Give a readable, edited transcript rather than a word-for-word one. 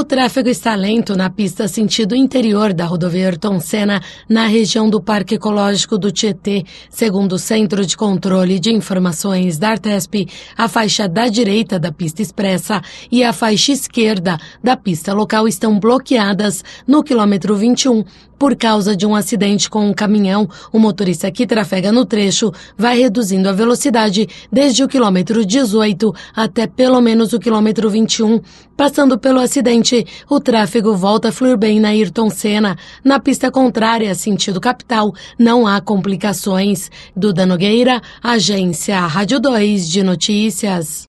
O tráfego está lento na pista sentido interior da rodovia Ayrton Senna, na região do Parque Ecológico do Tietê. Segundo o Centro de Controle de Informações da Artesp, a faixa da direita da pista expressa e a faixa esquerda da pista local estão bloqueadas no quilômetro 21. Por causa de um acidente com um caminhão, o motorista que trafega no trecho vai reduzindo a velocidade desde o quilômetro 18 até pelo menos o quilômetro 21. Passando pelo acidente, o tráfego volta a fluir bem na Ayrton Senna. Na pista contrária, sentido capital, não há complicações. Duda Nogueira, Agência Rádio 2 de Notícias.